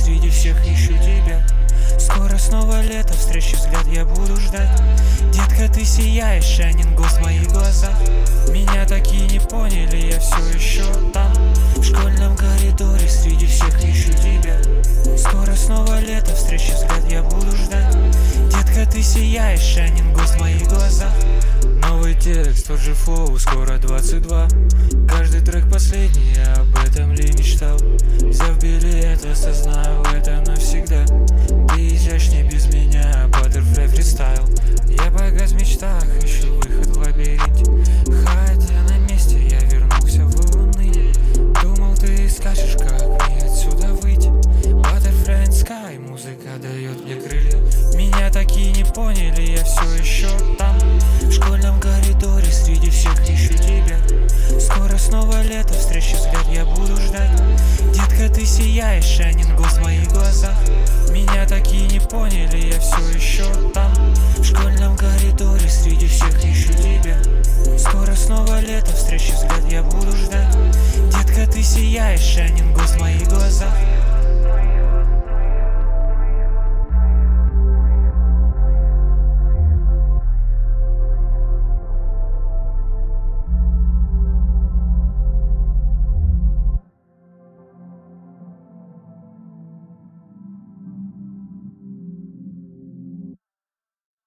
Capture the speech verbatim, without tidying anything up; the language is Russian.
среди всех ищу тебя. Скоро снова лето, встречи взгляд я буду ждать. Детка, ты сияешь, шайнин гост в моих глазах. Меня такие не поняли, я все еще там. В школьном коридоре среди всех ищу тебя. Скоро снова лето, встречи взгляд я буду ждать. Детка, ты сияешь, шайнин гост в моих глазах. Новый текст, тот же флоу, скоро двадцать два. Каждый трек последний, я об этом ли мечтал? Взяв билет, осознаю это навсегда. Ты изящней без меня, Butterfly фристайл. Я погас в мечтах, ищу выход в лабиринте. Хотя на месте я вернулся в уныние. Думал, ты скажешь, как мне отсюда выйти. Butterfly and Sky, музыка дает мне крылья. Меня такие не поняли, я все еще там. В школьном коридоре среди всех ищу тебя. Скоро снова лето, встречи взгляд я буду ждать. Детка, ты сияешь, шайнин гост в моих глазах. Меня такие не поняли, я все еще там. В школьном коридоре среди всех ищу тебя. Скоро снова лето, встречи взгляд я буду ждать. Детка, ты сияешь, шайнин гост в моих глазах.